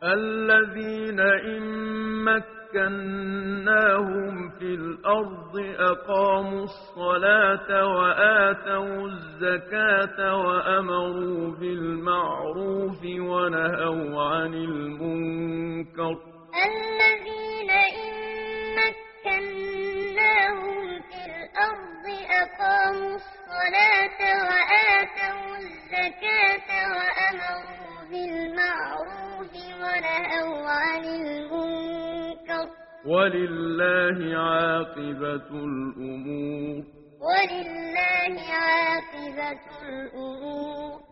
الذين إن مكناهم في الأرض أقاموا الصلاة وآتوا الزكاة وأمروا بالمعروف ونهوا عن المنكر الذين إن مكناهم في الأرض أقاموا الصلاة وآتوا الزكاة وأمروا بالمعروف ونهوا عن المنكر ولله عاقبة الأمور ولله عاقبة الأمور